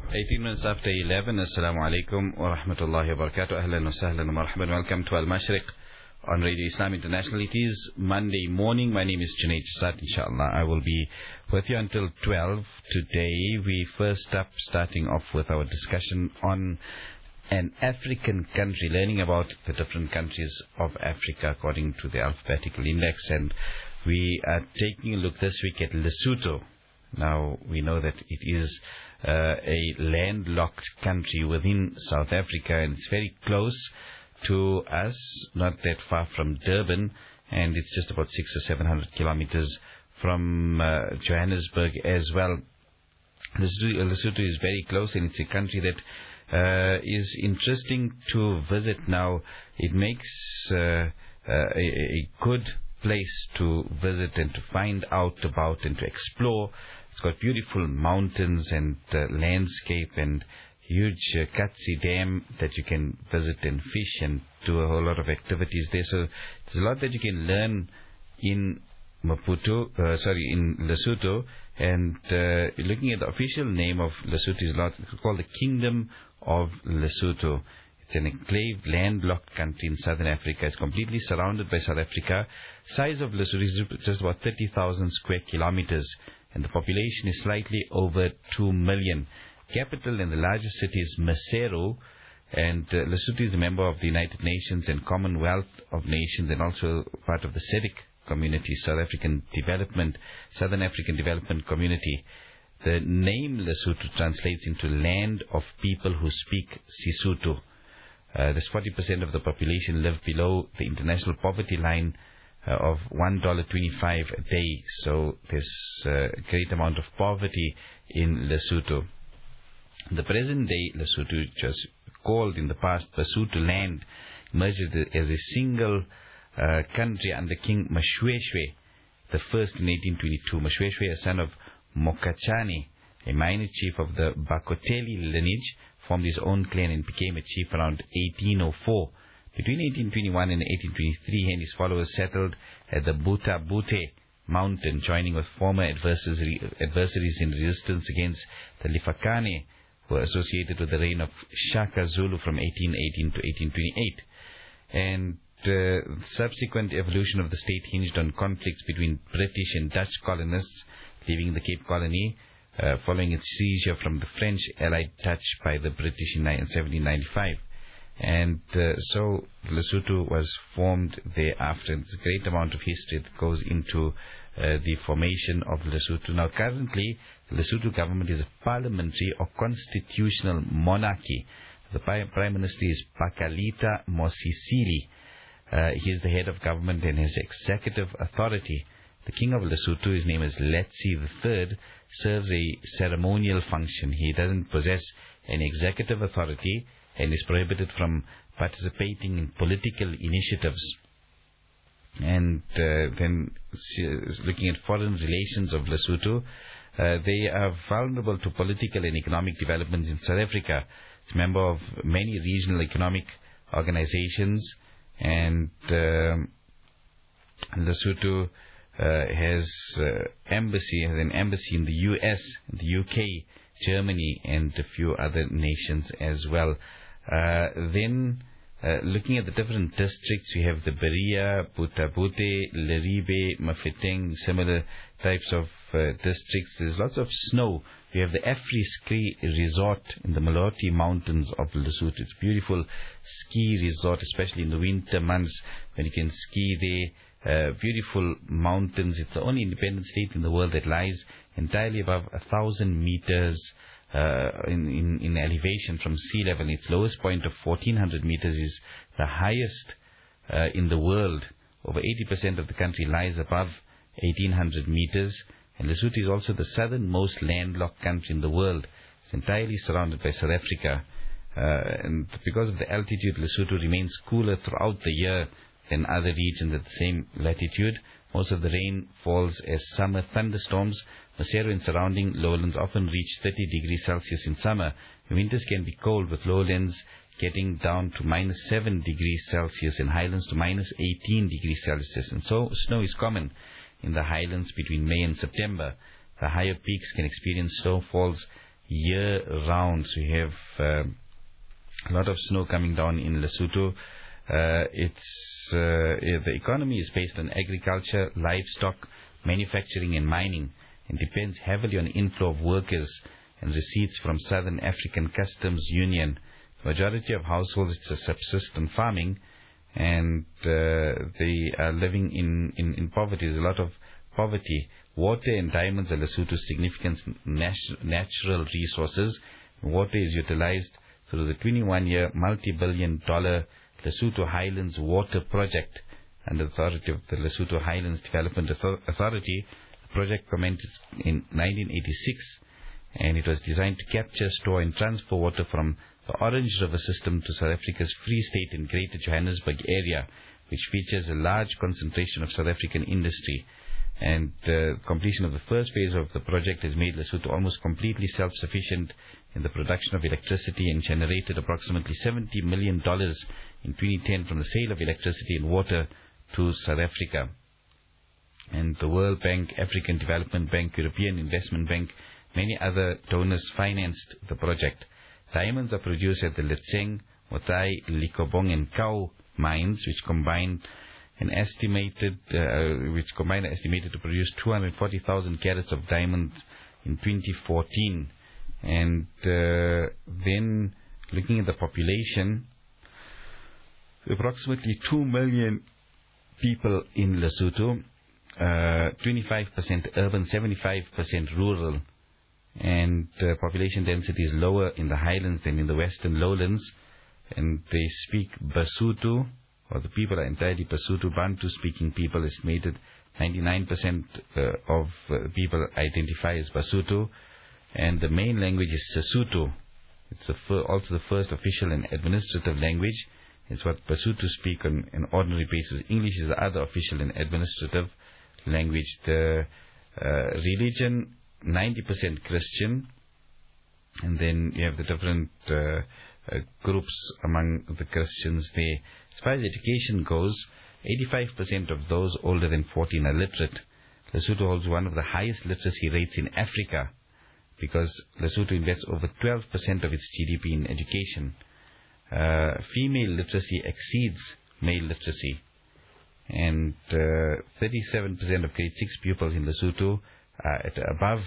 18 minutes after 11. Assalamu alaikum wa rahmatullahi wa barakatuh. Ahlan wa sahlan wa marhaban. Welcome to Al-Mashriq on Radio Islam International. It is Monday morning. My name is Junaid Jasad. Inshallah, I will be with you until 12. Today, we first up starting off with our discussion on an African country, learning about the different countries of Africa according to the alphabetical index. And we are taking a look this week at Lesotho. Now, we know that it is a landlocked country within South Africa, and it's very close to us, not that far from Durban, and it's just about 600 or 700 kilometers from Johannesburg as well. Lesotho is very close, and it's a country that is interesting to visit. Now, it makes a good place to visit and to find out about and to explore. It's got beautiful mountains and landscape and huge Katsi Dam that you can visit and fish and do a whole lot of activities there. So there's a lot that you can learn in in Lesotho. And looking at the official name of Lesotho is called the Kingdom of Lesotho. It's an enclave, landlocked country in southern Africa. It's completely surrounded by South Africa. Size of Lesotho is just about 30,000 square kilometers. And the population is slightly over 2 million. Capital and the largest city is Maseru, and Lesotho is a member of the United Nations and Commonwealth of Nations, and also part of the SADC community, Southern African Development Community. The name Lesotho translates into land of people who speak Sesotho. There's 40% of the population live below the international poverty line of $1.25 a day. So there's a great amount of poverty in Lesotho. The present day Lesotho, which was called in the past Basotho land, emerged as a single country under King Mashweshwe the first in 1822. Mashweshwe, a son of Mokachane, a minor chief of the Bakoteli lineage, formed his own clan and became a chief around 1804. Between 1821 and 1823, he and his followers settled at the Buta-Bute mountain, joining with former adversaries in resistance against the Lifakane, who were associated with the reign of Shaka Zulu from 1818 to 1828. And the subsequent evolution of the state hinged on conflicts between British and Dutch colonists, leaving the Cape Colony, following its seizure from the French allied Dutch by the British in 1795. And so Lesotho was formed thereafter. There's a great amount of history that goes into the formation of Lesotho. Now, currently, the Lesotho government is a parliamentary or constitutional monarchy. The Prime Minister is Pakalita Mosisili. He is the head of government and has executive authority. The King of Lesotho, his name is Letsie III, serves a ceremonial function. He doesn't possess any executive authority and is prohibited from participating in political initiatives. And then looking at foreign relations of Lesotho, they are vulnerable to political and economic developments in South Africa. It's a member of many regional economic organizations, and Lesotho has an embassy in the US, the UK, Germany, and a few other nations as well. Then, looking at the different districts, we have the Berea, Buta-Bute, Leribe, Mafeteng, similar types of districts. There's lots of snow. We have the Afri-Ski Resort in the Maloti Mountains of Lesotho. It's a beautiful ski resort, especially in the winter months when you can ski there. Beautiful mountains. It's the only independent state in the world that lies entirely above 1,000 meters in elevation from sea level. Its lowest point of 1,400 meters is the highest in the world. Over 80% of the country lies above 1,800 meters. And Lesotho is also the southernmost landlocked country in the world. It's entirely surrounded by South Africa. And because of the altitude, Lesotho remains cooler throughout the year than other regions at the same latitude. Most of the rain falls as summer thunderstorms. Maseru and surrounding lowlands often reach 30 degrees Celsius in summer. Winters can be cold, with lowlands getting down to -7 degrees Celsius and highlands to -18 degrees Celsius. And so snow is common in the highlands between May and September. The higher peaks can experience snowfalls year-round. So you have a lot of snow coming down in Lesotho. The economy is based on agriculture, livestock, manufacturing and mining, and depends heavily on inflow of workers and receipts from Southern African Customs Union. The majority of households it's a subsistence farming, and they are living in poverty. There's a lot of poverty. Water and diamonds are Lesotho's significant natural resources. Water is utilized through the 21-year multi-billion-dollar Lesotho Highlands Water Project under the authority of the Lesotho Highlands Development Authority. The project commenced in 1986, and it was designed to capture, store and transfer water from the Orange River system to South Africa's Free State and Greater Johannesburg area, which features a large concentration of South African industry. And completion of the first phase of the project has made Lesotho almost completely self-sufficient in the production of electricity and generated approximately $70 million in 2010 from the sale of electricity and water to South Africa. And the World Bank, African Development Bank, European Investment Bank, many other donors financed the project. Diamonds are produced at the Letseng, Motai, Likobong and Kau mines, which combine estimated to produce 240,000 carats of diamonds in 2014. And then looking at the population, approximately 2 million people in Lesotho, 25% urban, 75% rural, and population density is lower in the highlands than in the western lowlands, and they speak Basotho, or the people are entirely Basotho. Bantu-speaking people, estimated 99% of people identify as Basotho, and the main language is Sesotho. It's also the first official and administrative language. It's what Basotho speak on an ordinary basis. English is the other official and administrative language. The religion, 90% Christian, and then you have the different groups among the Christians there. As far as education goes, 85% of those older than 14 are literate. Lesotho holds one of the highest literacy rates in Africa, because Lesotho invests over 12% of its GDP in education. Female literacy exceeds male literacy, and 37% of grade 6 pupils in Lesotho are at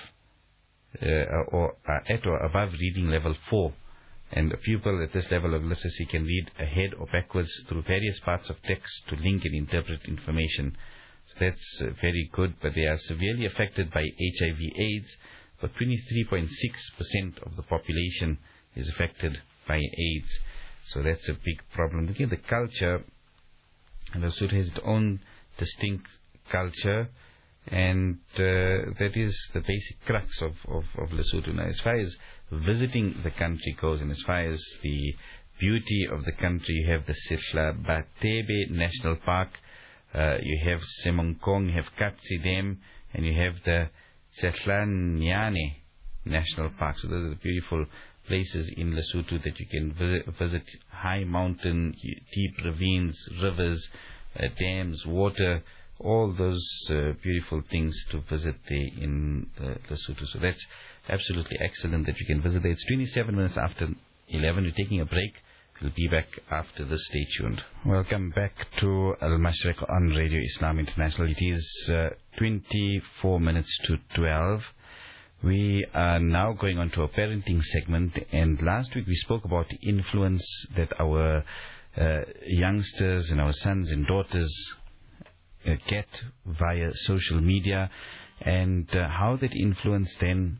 or above reading level 4, and a pupil at this level of literacy can read ahead or backwards through various parts of text to link and interpret information. So that's very good, but they are severely affected by HIV/AIDS. But 23.6% of the population is affected by AIDS. So that's a big problem. Looking at the culture, Lesotho has its own distinct culture, and that is the basic crux of Lesotho. Now, as far as visiting the country goes, and as far as the beauty of the country, you have the Sehlabatebe National Park, you have Semonkong, you have Katsi Dam, and you have the Tsehlanyane National Park. So those are the beautiful places in Lesotho that you can visit. High mountain, deep ravines, rivers, dams, water, all those beautiful things to visit there in Lesotho. So that's absolutely excellent that you can visit there. It's 27 minutes after 11. We're taking a break. We'll be back after this. Stay tuned. Welcome back to Al Mashriq on Radio Islam International. It is 24 minutes to 12. We are now going on to a parenting segment, and last week we spoke about the influence that our youngsters and our sons and daughters get via social media, and how that influence then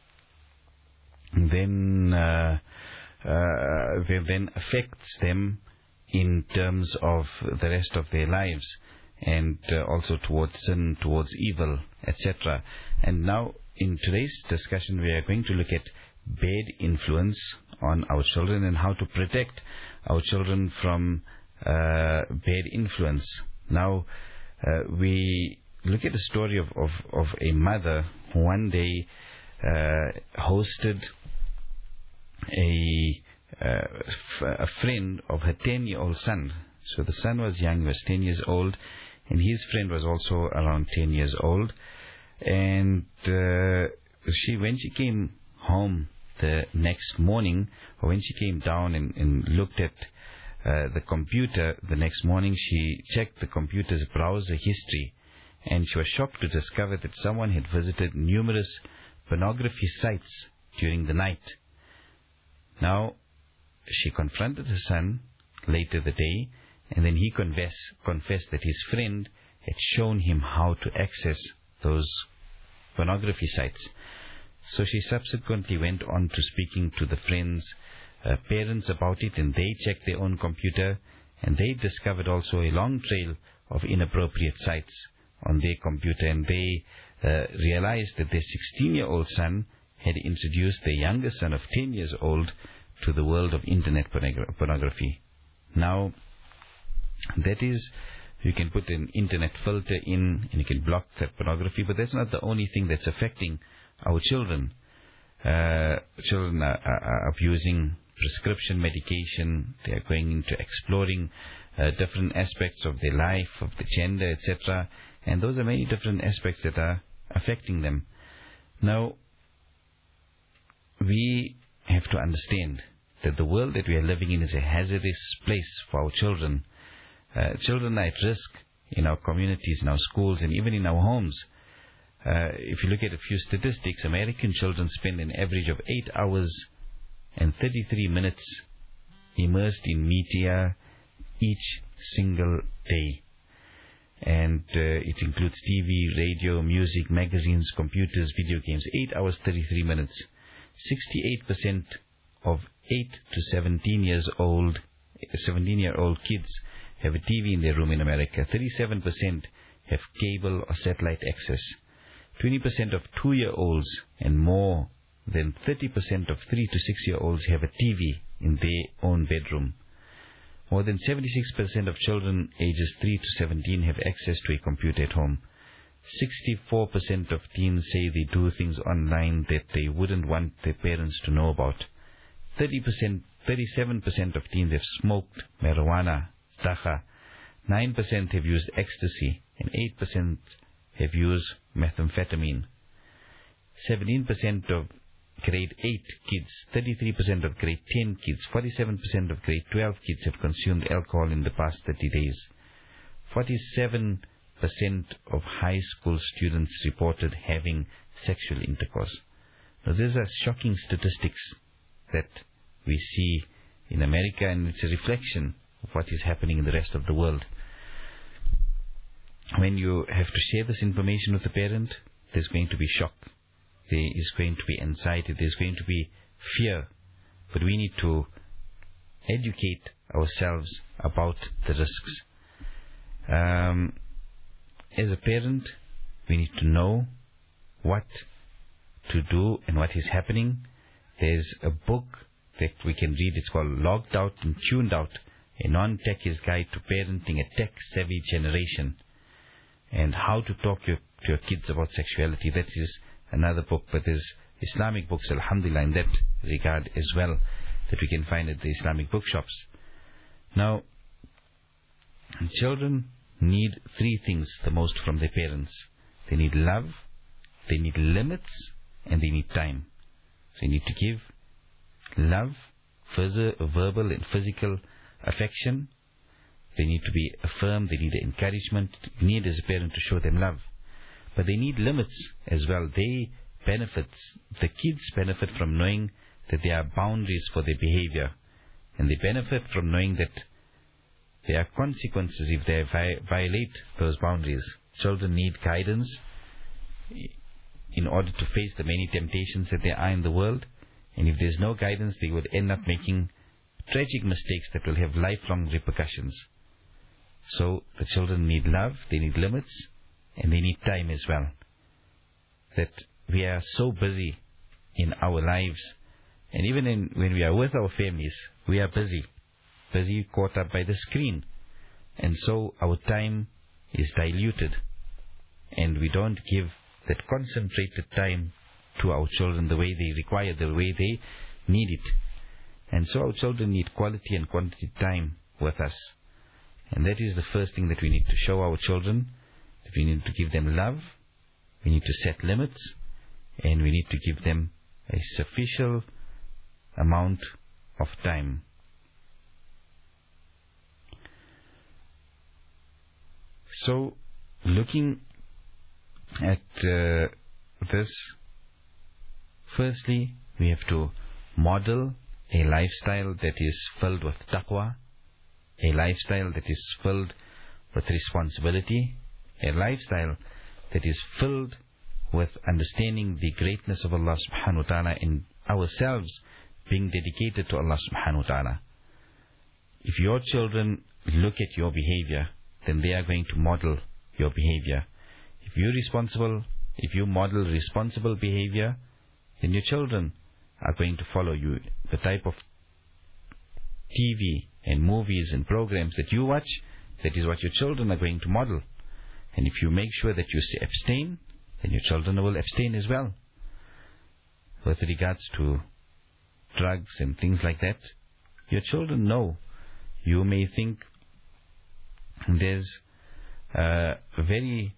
affects them in terms of the rest of their lives, and also towards sin, towards evil, etc. And now in today's discussion we are going to look at bad influence on our children and how to protect our children from bad influence. Now we look at the story of a mother who one day hosted a friend of her 10-year-old son. So the son was young, he was 10 years old, and his friend was also around 10 years old. And when she came home the next morning, or when she came down and looked at the computer the next morning, she checked the computer's browser history, and she was shocked to discover that someone had visited numerous pornography sites during the night. Now, she confronted her son later the day, and then he confessed that his friend had shown him how to access those pornography sites. So she subsequently went on to speaking to the friend's parents about it, and they checked their own computer, and they discovered also a long trail of inappropriate sites on their computer, and they realized that their 16-year-old son had introduced their younger son of 10 years old to the world of internet pornography. Now, that is, you can put an internet filter in and you can block that pornography, but that's not the only thing that's affecting our children. Children are abusing prescription medication. They are going into exploring different aspects of their life, of the gender, etc. And those are many different aspects that are affecting them. Now, we have to understand that the world that we are living in is a hazardous place for our children. Children are at risk in our communities, in our schools, and even in our homes. If you look at a few statistics, American children spend an average of 8 hours and 33 minutes immersed in media each single day. And it includes TV, radio, music, magazines, computers, video games. 8 hours, 33 minutes. 68% of 8 to 17-year-old kids have a TV in their room in America. 37% have cable or satellite access. 20% of 2-year-olds and more than 30% of 3 to 6-year-olds have a TV in their own bedroom. More than 76% of children ages 3 to 17 have access to a computer at home. 64% of teens say they do things online that they wouldn't want their parents to know about. 37% of teens have smoked marijuana, dacha. 9% have used ecstasy, and 8% have used methamphetamine. 17% of grade 8 kids, 33% of grade 10 kids, 47% of grade 12 kids have consumed alcohol in the past 30 days. 47% of high school students reported having sexual intercourse. Now, these are shocking statistics that we see in America, and it's a reflection of what is happening in the rest of the world. When you have to share this information with a parent, there's going to be shock. There is going to be anxiety. There's going to be fear. But we need to educate ourselves about the risks. As a parent, we need to know what to do and what is happening. There's a book that we can read. It's called Logged Out and Tuned Out, a non-techie's guide to parenting a tech-savvy generation, and how to talk to your kids about sexuality. That is another book, but there's Islamic books, alhamdulillah, in that regard as well, that we can find at the Islamic bookshops. Now, children need 3 things the most from their parents. They need love, they need limits, and they need time. So you need to give love, verbal and physical affection. They need to be affirmed, they need encouragement. You need as a parent to show them love. But they need limits as well. The kids benefit from knowing that there are boundaries for their behavior. And they benefit from knowing that there are consequences if they violate those boundaries. Children need guidance in order to face the many temptations that there are in the world. And if there's no guidance, they would end up making tragic mistakes that will have lifelong repercussions. So the children need love, they need limits, and they need time as well. That we are so busy in our lives, and even when we are with our families, we are busy caught up by the screen. And so our time is diluted, and we don't give that concentrated time to our children the way they require, the way they need it. And so our children need quality and quantity time with us. And that is the first thing that we need to show our children, that we need to give them love, we need to set limits, and we need to give them a sufficient amount of time. So, looking at this, firstly, we have to model a lifestyle that is filled with taqwa, a lifestyle that is filled with responsibility, a lifestyle that is filled with understanding the greatness of Allah subhanahu wa ta'ala and ourselves being dedicated to Allah subhanahu wa ta'ala. If your children look at your behavior, then they are going to model your behavior. If you model responsible behavior, then your children are going to follow you. The type of TV and movies and programs that you watch, that is what your children are going to model. And if you make sure that you abstain, then your children will abstain as well. With regards to drugs and things like that, your children know. You may think there's a very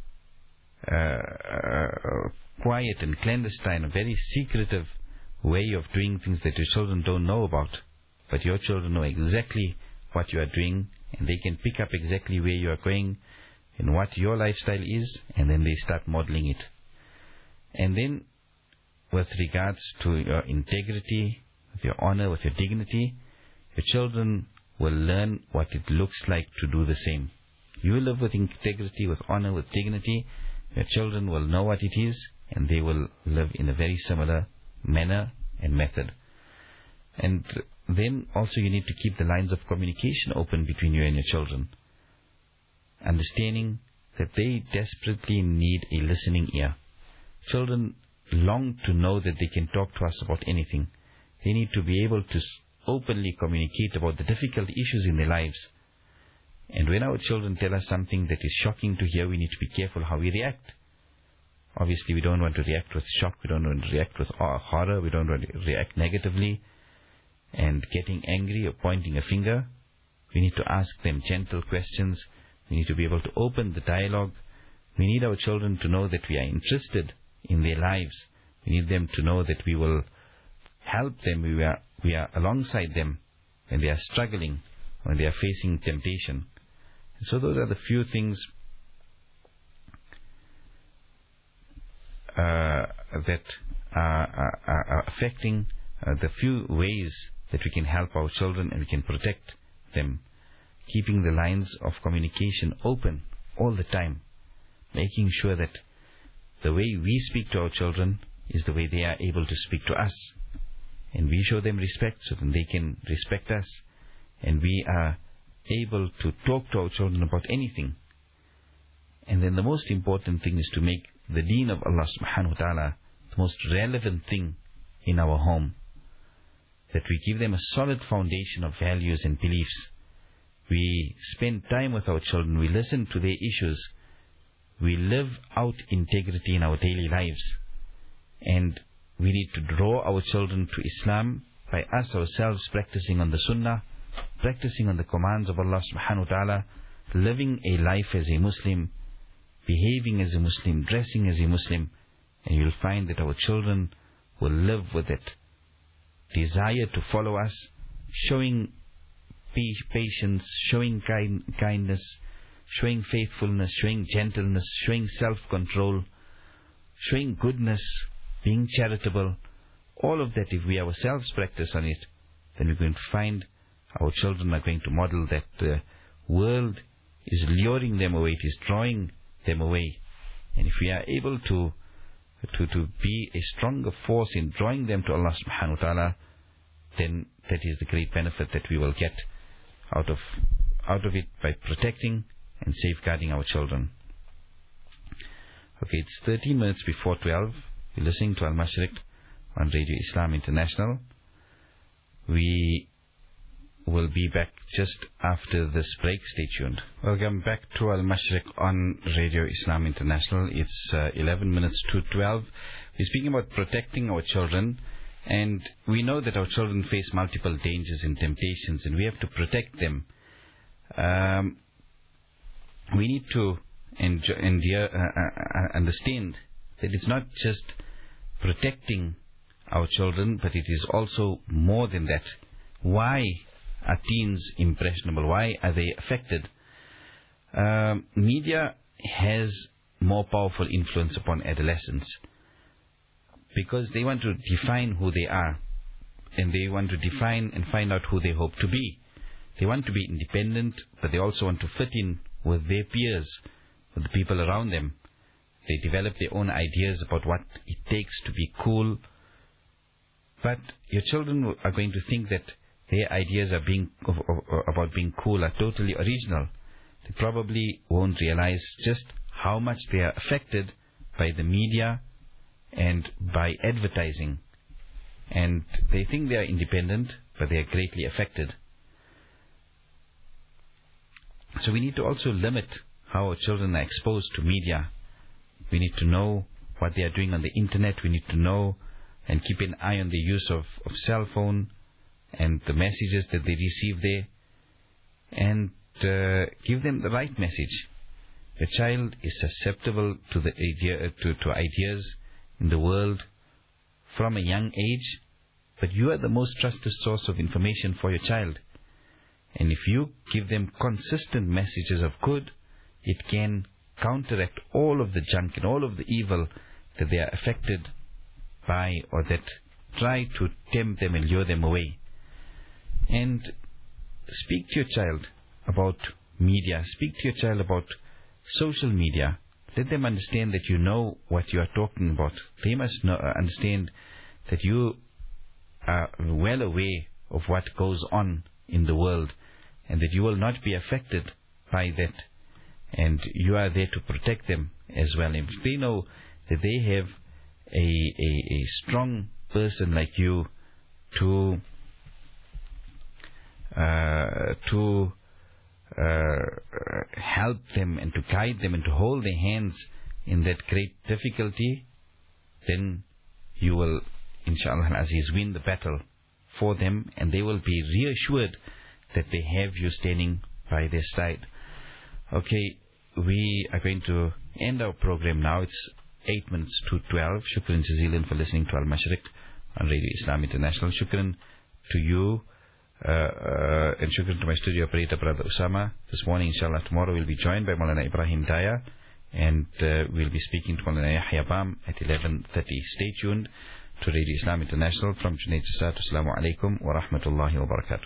quiet and clandestine, a very secretive way of doing things that your children don't know about. But your children know exactly what you are doing, and they can pick up exactly where you are going and what your lifestyle is, and then they start modeling it. And then, with regards to your integrity, with your honor, with your dignity, your children will learn what it looks like to do the same. You live with integrity, with honor, with dignity, your children will know what it is, and they will live in a very similar manner and method. And then also you need to keep the lines of communication open between you and your children, understanding that they desperately need a listening ear. Children long to know that they can talk to us about anything. They need to be able to openly communicate about the difficult issues in their lives. And when our children tell us something that is shocking to hear, we need to be careful how we react. Obviously, we don't want to react with shock, we don't want to react with horror, we don't want to react negatively and getting angry or pointing a finger. We need to ask them gentle questions. We need to be able to open the dialogue. We need our children to know that we are interested in their lives. We need them to know that we will help them, we are alongside them when they are struggling, when they are facing temptation. And so those are the few things that are affecting the few ways that we can help our children and we can protect them. Keeping the lines of communication open all the time, making sure that the way we speak to our children is the way they are able to speak to us, and we show them respect so that they can respect us, and we are able to talk to our children about anything. And then the most important thing is to make the deen of Allah subhanahu wa ta'ala the most relevant thing in our home, that we give them a solid foundation of values and beliefs. We spend time with our children, we listen to their issues, we live out integrity in our daily lives, and we need to draw our children to Islam by us ourselves practicing on the Sunnah, practicing on the commands of Allah subhanahu wa ta'ala, living a life as a Muslim, behaving as a Muslim, dressing as a Muslim, and you'll find that our children will live with that desire to follow us, showing patience, showing kindness, showing faithfulness, showing gentleness, showing self-control, showing goodness, being charitable. All of that, if we ourselves practice on it, then we're going to find our children are going to model that the world is luring them away, it is drawing them away. And if we are able to be a stronger force in drawing them to Allah subhanahu wa ta'ala, then that is the great benefit that we will get out of it by protecting and safeguarding our children. Okay, it's 13 minutes before 12. You're listening to Al-Mashriq on Radio Islam International. We will be back just after this break. Stay tuned. Welcome back to Al-Mashriq on Radio Islam International. It's 11 minutes to 12. We're speaking about protecting our children, and we know that our children face multiple dangers and temptations, and we have to protect them. We need to understand that it's not just protecting our children, but it is also more than that. Why are teens impressionable? Why are they affected? Media has more powerful influence upon adolescents because they want to define who they are, and they want to define and find out who they hope to be. They want to be independent, but they also want to fit in with their peers, with the people around them. They develop their own ideas about what it takes to be cool. But your children are going to think that their ideas are about being cool are totally original. They probably won't realize just how much they are affected by the media and by advertising. And they think they are independent, but they are greatly affected. So we need to also limit how our children are exposed to media. We need to know what they are doing on the internet. We need to know and keep an eye on the use of cell phone and the messages that they receive there, and give them the right message. A child is susceptible to the idea, to ideas in the world from a young age, but you are the most trusted source of information for your child. And if you give them consistent messages of good, it can counteract all of the junk and all of the evil that they are affected by, or that try to tempt them and lure them away. And speak to your child about media. Speak to your child about social media. Let them understand that you know what you are talking about. They must understand that you are well aware of what goes on in the world, and that you will not be affected by that, and you are there to protect them as well. If they know that they have a strong person like you to help them and to guide them and to hold their hands in that great difficulty, then you will, inshallah al-Aziz, win the battle for them, and they will be reassured that they have you standing by their side. Okay, we are going to end our program now. It's 8 minutes to 12. Shukran jazilan for listening to Al-Mashriq on Radio Islam International. Shukran to you, and shukran to my studio operator, Brother Usama. This morning, inshallah, tomorrow we'll be joined by Maulana Ibrahim Daya, and we'll be speaking to Maulana Yahya Bam at 11:30. Stay tuned to Radio Islam International. From Junaid Jasat, Assalamu alaikum wa rahmatullahi wa barakatuh.